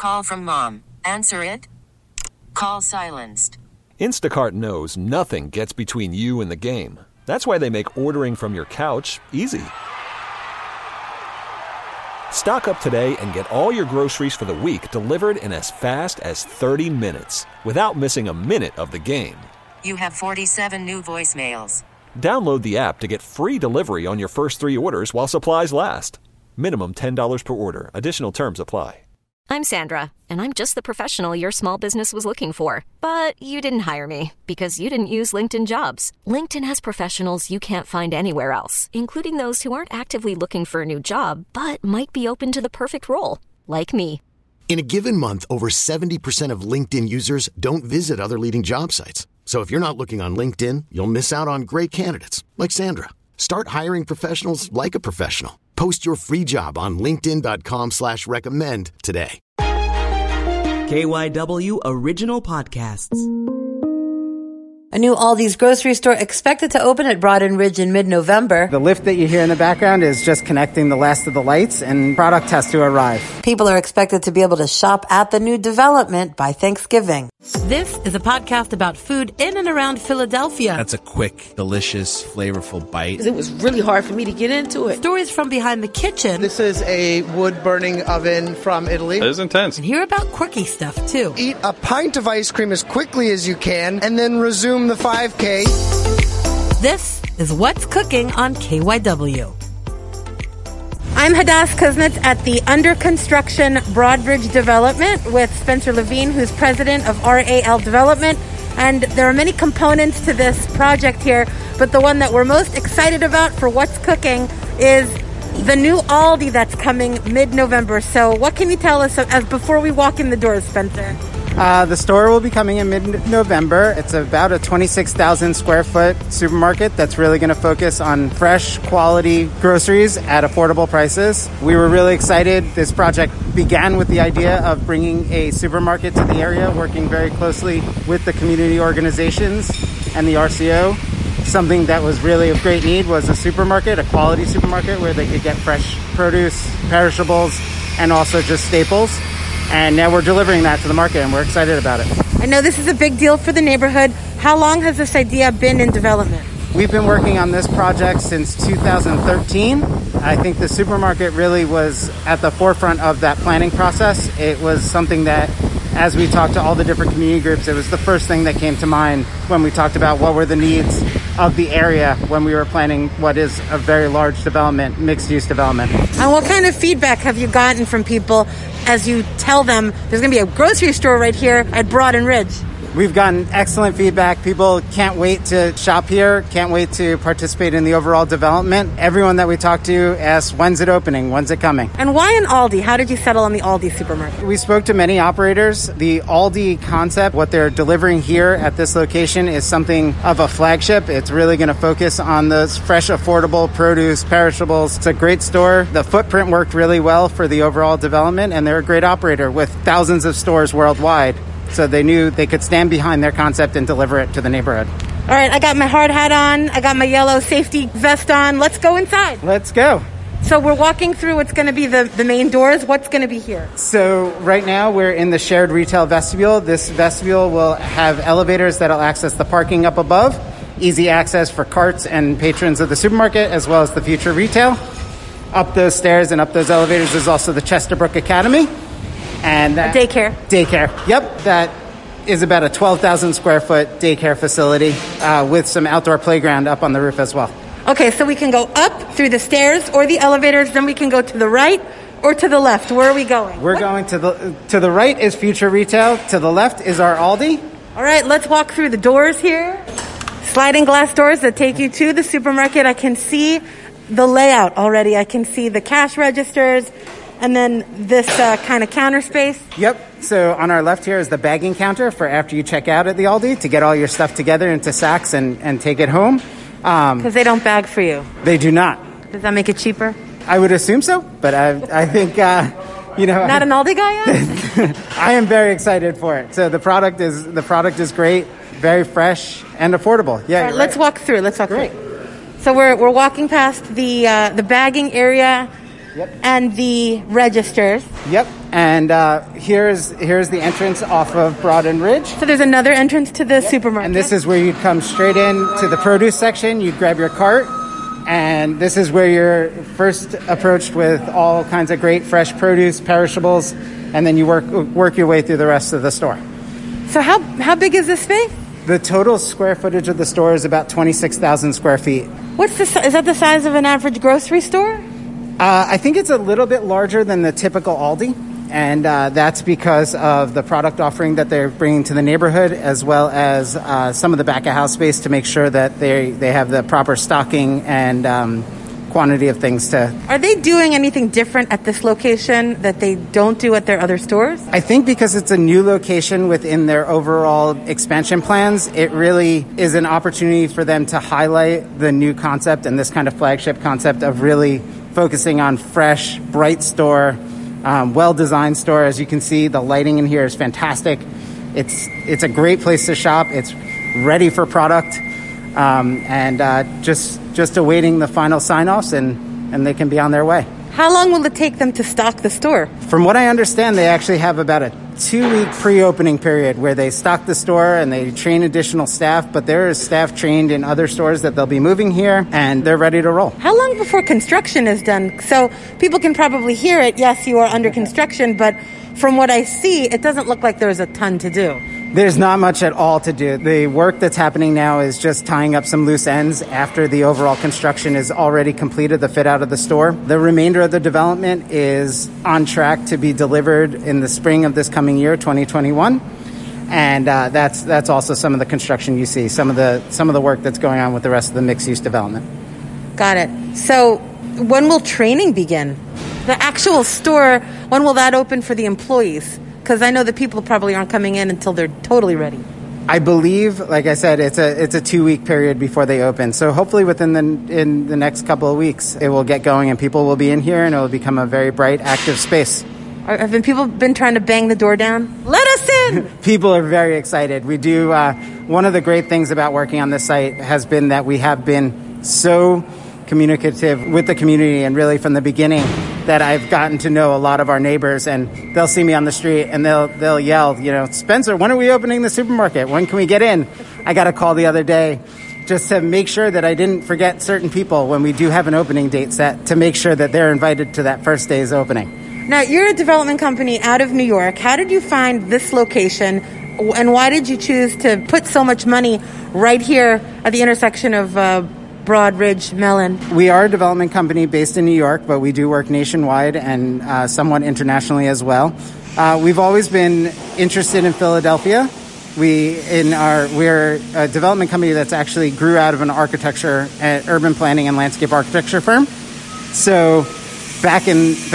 call from mom. Answer it. Call silenced. Instacart knows nothing gets between you and the game. That's why they make ordering from your couch easy. Stock up today and get all your groceries for the week delivered in as fast as 30 minutes without missing a minute of the game. You have 47 new voicemails. Download the app to get free delivery on your first 3 orders while supplies last. Minimum $10 per order. Additional terms apply. I'm Sandra, and I'm just the professional your small business was looking for. But you didn't hire me because you didn't use LinkedIn Jobs. LinkedIn has professionals you can't find anywhere else, including those who aren't actively looking for a new job, but might be open to the perfect role, like me. In a given month, over 70% of LinkedIn users don't visit other leading job sites. So if you're not looking on LinkedIn, you'll miss out on great candidates like Sandra. Start hiring professionals like a professional. Post your free job on linkedin.com/recommend today. KYW Original Podcasts. A new Aldi's grocery store expected to open at Broaden Ridge in mid-November. The lift that you hear in the background is just connecting the last of the lights, and product has to arrive. People are expected to be able to shop at the new development by Thanksgiving. This is a podcast about food in and around Philadelphia. That's a quick, delicious, flavorful bite. It was really hard for me to get into it. Stories from behind the kitchen. This is a wood-burning oven from Italy. It is intense. And hear about quirky stuff, too. Eat a pint of ice cream as quickly as you can, and then resume the 5K. This is What's Cooking on KYW. I'm Hadass Kuznets at the under construction Broadbridge development with Spencer Levine, who's president of RAL Development. And there are many components to this project here, but the one that we're most excited about for What's Cooking is the new Aldi that's coming mid-November. So what can you tell us as before we walk in the doors, Spencer? The store will be coming in mid-November. It's about a 26,000 square foot supermarket that's really going to focus on fresh, quality groceries at affordable prices. We were really excited. This project began with the idea of bringing a supermarket to the area, working very closely with the community organizations and the RCO. Something that was really of great need was a supermarket, a quality supermarket where they could get fresh produce, perishables, and also just staples. And now we're delivering that to the market, and we're excited about it. I know this is a big deal for the neighborhood. How long has this idea been in development? We've been working on this project since 2013. I think the supermarket really was at the forefront of that planning process. It was something that, as we talked to all the different community groups, it was the first thing that came to mind when we talked about what were the needs of the area when we were planning what is a very large development, mixed-use development. And what kind of feedback have you gotten from people as you tell them there's going to be a grocery store right here at Broaden Ridge? We've gotten excellent feedback. People can't wait to shop here, can't wait to participate in the overall development. Everyone that we talk to asks, when's it opening? When's it coming? And why an Aldi? How did you settle on the Aldi supermarket? We spoke to many operators. The Aldi concept, what they're delivering here at this location is something of a flagship. It's really going to focus on those fresh, affordable produce, perishables. It's a great store. The footprint worked really well for the overall development, and they're a great operator with thousands of stores worldwide. So they knew they could stand behind their concept and deliver it to the neighborhood. All right, I got my hard hat on. I got my yellow safety vest on. Let's go inside. Let's go. So we're walking through what's going to be the main doors. What's going to be here? So right now we're in the shared retail vestibule. This vestibule will have elevators that'll access the parking up above, easy access for carts and patrons of the supermarket, as well as the future retail. Up those stairs and up those elevators is also the Chesterbrook Academy. And daycare. Yep, that is about a 12,000 square foot daycare facility with some outdoor playground up on the roof as well. Okay, so we can go up through the stairs or the elevators, then we can go to the right or to the left. Where are we going? We're going to the right is future retail, to the left is our Aldi. All right, let's walk through the doors here. Sliding glass doors that take you to the supermarket. I can see the layout already. I can see the cash registers. And then this kind of counter space. Yep. So on our left here is the bagging counter for after you check out at the Aldi to get all your stuff together into sacks and take it home. Because they don't bag for you. They do not. Does that make it cheaper? I would assume so, but I think, Not an Aldi guy yet? I am very excited for it. So the product is great, very fresh and affordable. Yeah. All right, let's walk through. Let's walk through. So we're walking past the bagging area. Yep. And the registers. Yep. And here's the entrance off of Broad and Ridge. So there's another entrance to the supermarket. And this is where you'd come straight in to the produce section. You'd grab your cart. And this is where you're first approached with all kinds of great fresh produce, perishables, and then you work your way through the rest of the store. So how big is this space? The total square footage of the store is about 26,000 square feet. Is that the size of an average grocery store? I think it's a little bit larger than the typical Aldi. And that's because of the product offering that they're bringing to the neighborhood, as well as some of the back-of-house space to make sure that they have the proper stocking and quantity of things to... Are they doing anything different at this location that they don't do at their other stores? I think because it's a new location within their overall expansion plans, it really is an opportunity for them to highlight the new concept and this kind of flagship concept of really focusing on fresh, bright store, well-designed store. As you can see, the lighting in here is fantastic. It's a great place to shop. It's ready for product, and just awaiting the final sign-offs, and they can be on their way. How long will it take them to stock the store? From what I understand, they actually have about a 2-week pre-opening period where they stock the store and they train additional staff, but there is staff trained in other stores that they'll be moving here, and they're ready to roll. How long before construction is done? So people can probably hear it, yes, you are under construction, but from what I see, it doesn't look like there's a ton to do. There's not much at all to do. The work that's happening now is just tying up some loose ends after the overall construction is already completed, the fit out of the store. The remainder of the development is on track to be delivered in the spring of this coming year, 2021. And that's also some of the construction you see, some of the work that's going on with the rest of the mixed-use development. Got it. So when will training begin? The actual store, when will that open for the employees? Because I know the people probably aren't coming in until they're totally ready. I believe, like I said, it's a 2-week period before they open. So hopefully within the next couple of weeks, it will get going and people will be in here and it will become a very bright, active space. Have people been trying to bang the door down? Let us in! People are very excited. We do. One of the great things about working on this site has been that we have been so communicative with the community, and really from the beginning that I've gotten to know a lot of our neighbors, and they'll see me on the street and they'll yell, Spencer, when are we opening the supermarket? When can we get in? I got a call the other day just to make sure that I didn't forget certain people when we do have an opening date set, to make sure that they're invited to that first day's opening. Now, you're a development company out of New York. How did you find this location, and why did you choose to put so much money right here at the intersection of Broad Ridge, Mellon? We are a development company based in New York, but we do work nationwide and somewhat internationally as well. We've always been interested in Philadelphia. We're a development company that's actually grew out of an architecture, urban planning and landscape architecture firm. So back in the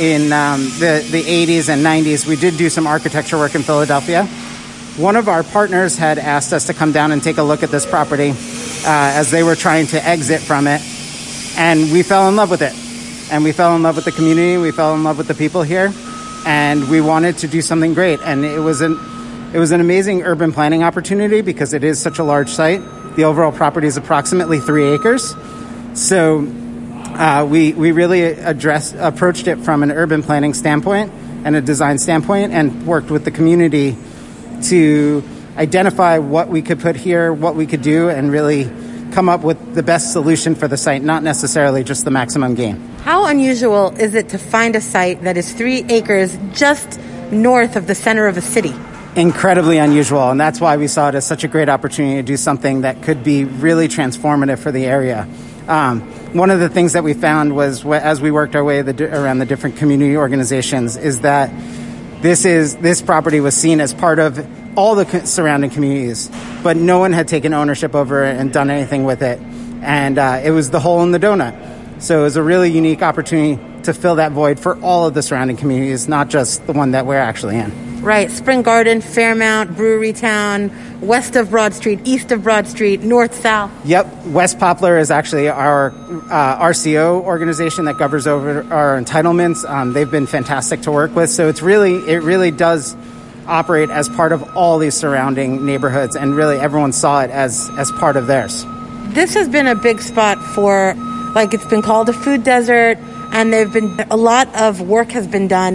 80s and 90s, we did do some architecture work in Philadelphia. One of our partners had asked us to come down and take a look at this property as they were trying to exit from it. And we fell in love with it. And we fell in love with the community. We fell in love with the people here. And we wanted to do something great. And it was an amazing urban planning opportunity because it is such a large site. The overall property is approximately 3 acres. So we really approached it from an urban planning standpoint and a design standpoint, and worked with the community to identify what we could put here, what we could do, and really come up with the best solution for the site, not necessarily just the maximum gain. How unusual is it to find a site that is 3 acres just north of the center of a city? Incredibly unusual, and that's why we saw it as such a great opportunity to do something that could be really transformative for the area. One of the things that we found was, as we worked our way around the different community organizations, is that this property was seen as part of all the surrounding communities, but no one had taken ownership over it and done anything with it. And it was the hole in the donut. So it was a really unique opportunity to fill that void for all of the surrounding communities, not just the one that we're actually in. Right. Spring Garden, Fairmount, Brewery Town, west of Broad Street, east of Broad Street, north, south. Yep. West Poplar is actually our RCO organization that governs over our entitlements. They've been fantastic to work with. So it really does operate as part of all these surrounding neighborhoods, and really everyone saw it as part of theirs. This has been a big spot for, it's been called a food desert, and a lot of work has been done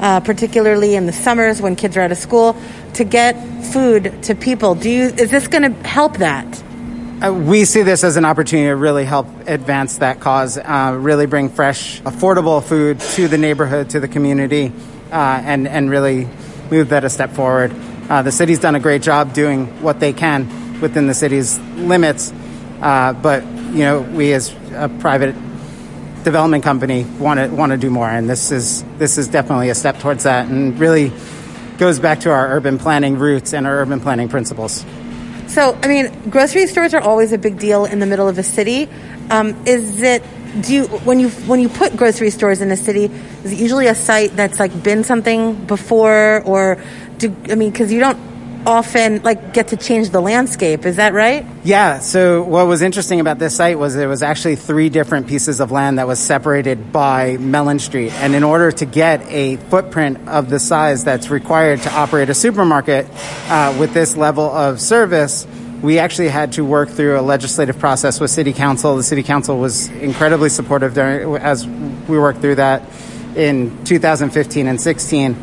particularly in the summers when kids are out of school, to get food to people. Is this going to help that? We see this as an opportunity to really help advance that cause, really bring fresh, affordable food to the neighborhood, to the community, and really move that a step forward. The city's done a great job doing what they can within the city's limits, but we as a private development company want to do more, and this is definitely a step towards that, and really goes back to our urban planning roots and our urban planning principles. So, grocery stores are always a big deal in the middle of a city. When you put grocery stores in a city, is it usually a site that's been something before, or because you don't often get to change the landscape, is that right? Yeah, so what was interesting about this site was there was actually 3 different pieces of land that was separated by Mellon Street, and in order to get a footprint of the size that's required to operate a supermarket with this level of service, we actually had to work through a legislative process with City Council. The City Council was incredibly supportive as we worked through that in 2015 and 16.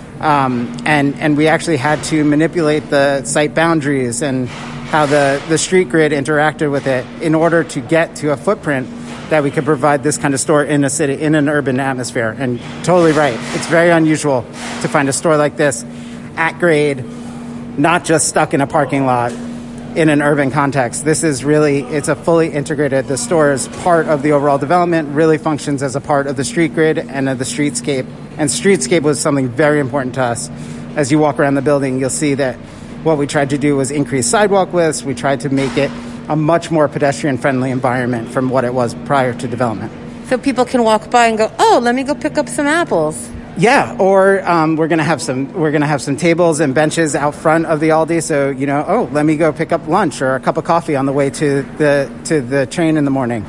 And we actually had to manipulate the site boundaries and how the street grid interacted with it in order to get to a footprint that we could provide this kind of store in a city, in an urban atmosphere. And totally right. It's very unusual to find a store like this at grade, not just stuck in a parking lot in an urban context. This is really, it's a fully integrated, the store is part of the overall development, really functions as a part of the street grid and of the streetscape. And streetscape was something very important to us. As you walk around the building, you'll see that what we tried to do was increase sidewalk widths. We tried to make it a much more pedestrian-friendly environment from what it was prior to development. So people can walk by and go, oh, let me go pick up some apples. Yeah, or we're gonna have some tables and benches out front of the Aldi. So let me go pick up lunch or a cup of coffee on the way to the train in the morning.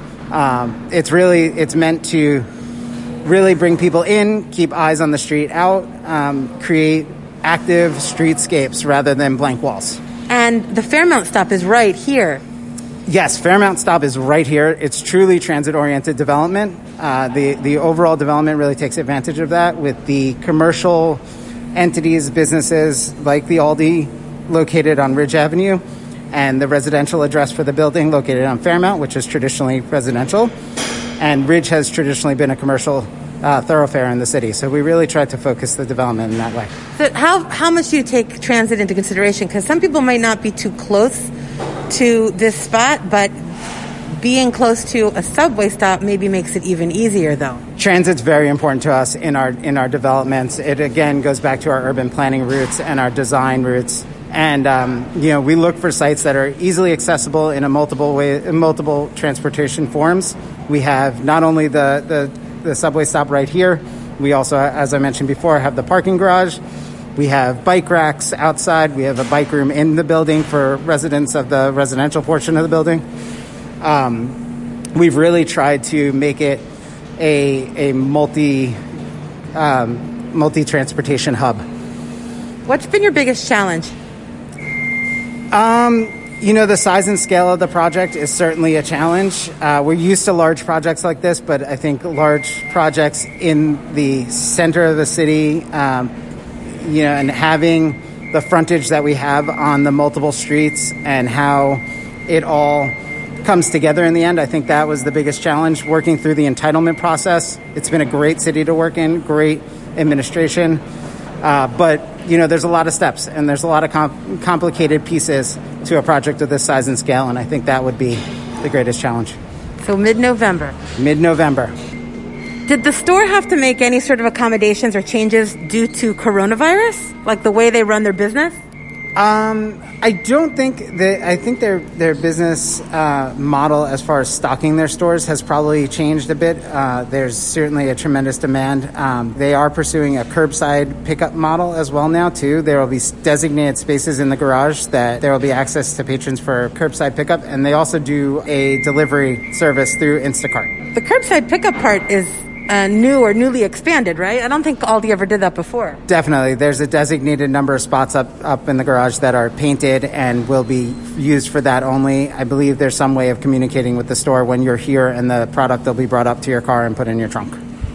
It's meant to really bring people in, keep eyes on the street out, create active streetscapes rather than blank walls. And the Fairmount stop is right here. Yes, Fairmount stop is right here. It's truly transit-oriented development. The overall development really takes advantage of that with the commercial entities, businesses like the Aldi located on Ridge Avenue and the residential address for the building located on Fairmount, which is traditionally residential. And Ridge has traditionally been a commercial thoroughfare in the city. So we really tried to focus the development in that way. So how much do you take transit into consideration? Because some people might not be too close to this spot, but being close to a subway stop maybe makes it even easier, though. Transit's very important to us in our developments. It, again, goes back to our urban planning roots and our design roots. And, we look for sites that are easily accessible in multiple transportation forms. We have not only the subway stop right here, we also, as I mentioned before, have the parking garage. We have bike racks outside. We have a bike room in the building for residents of the residential portion of the building. We've really tried to make it a multi-transportation hub. What's been your biggest challenge? The size and scale of the project is certainly a challenge. We're used to large projects like this, but I think large projects in the center of the city, and having the frontage that we have on the multiple streets and how it all comes together in the end, I think that was the biggest challenge, working through the entitlement process. It's been a great city to work in, great administration, but there's a lot of steps and there's a lot of complicated pieces to a project of this size and scale, and I think that would be the greatest challenge. So mid-November. Mid-November. Did the store have to make any sort of accommodations or changes due to coronavirus, like the way they run their business? I don't think that. I think their business model, as far as stocking their stores, has probably changed a bit. There's certainly a tremendous demand. They are pursuing a curbside pickup model as well now too. There will be designated spaces in the garage that there will be access to patrons for curbside pickup, and they also do a delivery service through Instacart. The curbside pickup part is new or newly expanded, right? I don't think Aldi ever did that before. Definitely. There's a designated number of spots up in the garage that are painted and will be used for that only. I believe there's some way of communicating with the store when you're here and the product will be brought up to your car and put in your trunk.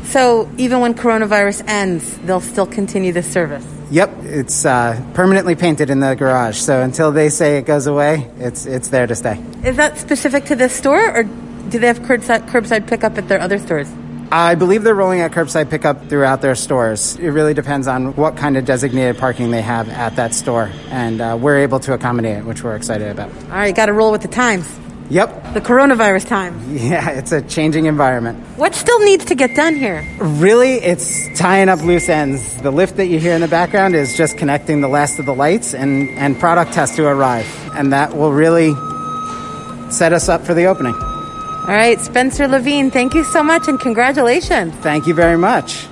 So even when coronavirus ends, they'll still continue this service? Yep, it's permanently painted in the garage. So until they say it goes away, it's there to stay. Is that specific to this store, or do they have curbside pickup at their other stores? I believe they're rolling out curbside pickup throughout their stores. It really depends on what kind of designated parking they have at that store. And we're able to accommodate it, which we're excited about. All right, got to roll with the times. Yep. The coronavirus time. Yeah, it's a changing environment. What still needs to get done here? Really, it's tying up loose ends. The lift that you hear in the background is just connecting the last of the lights, and product has to arrive. And that will really set us up for the opening. All right, Spencer Levine, thank you so much and congratulations. Thank you very much.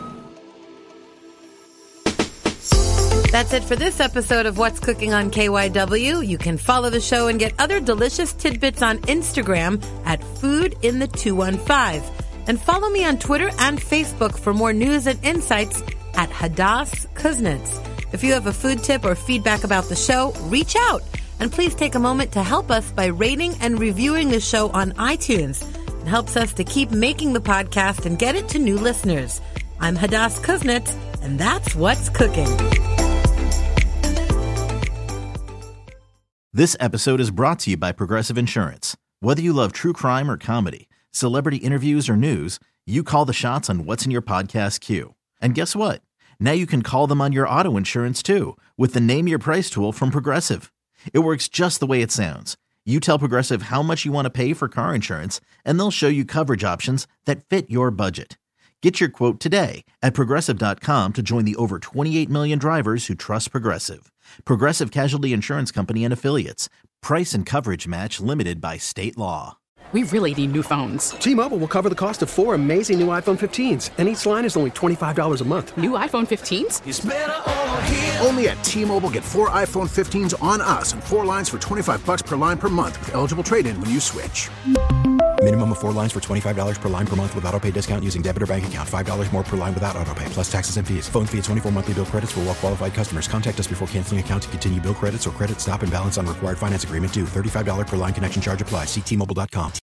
That's it for this episode of What's Cooking on KYW. You can follow the show and get other delicious tidbits on Instagram at foodinthe215. And follow me on Twitter and Facebook for more news and insights at Hadass Kuznets. If you have a food tip or feedback about the show, reach out. And please take a moment to help us by rating and reviewing the show on iTunes. It helps us to keep making the podcast and get it to new listeners. I'm Hadass Kuznets, and that's What's Cooking. This episode is brought to you by Progressive Insurance. Whether you love true crime or comedy, celebrity interviews or news, you call the shots on what's in your podcast queue. And guess what? Now you can call them on your auto insurance too with the Name Your Price tool from Progressive. It works just the way it sounds. You tell Progressive how much you want to pay for car insurance, and they'll show you coverage options that fit your budget. Get your quote today at Progressive.com to join the over 28 million drivers who trust Progressive. Progressive Casualty Insurance Company and Affiliates. Price and coverage match limited by state law. We really need new phones. T-Mobile will cover the cost of 4 amazing new iPhone 15s, and each line is only $25 a month. New iPhone 15s? It's better over here. Only at T-Mobile, get 4 iPhone 15s on us and 4 lines for $25 per line per month with eligible trade-in when you switch. Minimum of 4 lines for $25 per line per month with autopay discount using debit or bank account. $5 more per line without autopay, plus taxes and fees. Phone fee at 24 monthly bill credits for well-qualified customers. Contact us before canceling account to continue bill credits or credit stop and balance on required finance agreement due. $35 per line connection charge applies. See T-Mobile.com.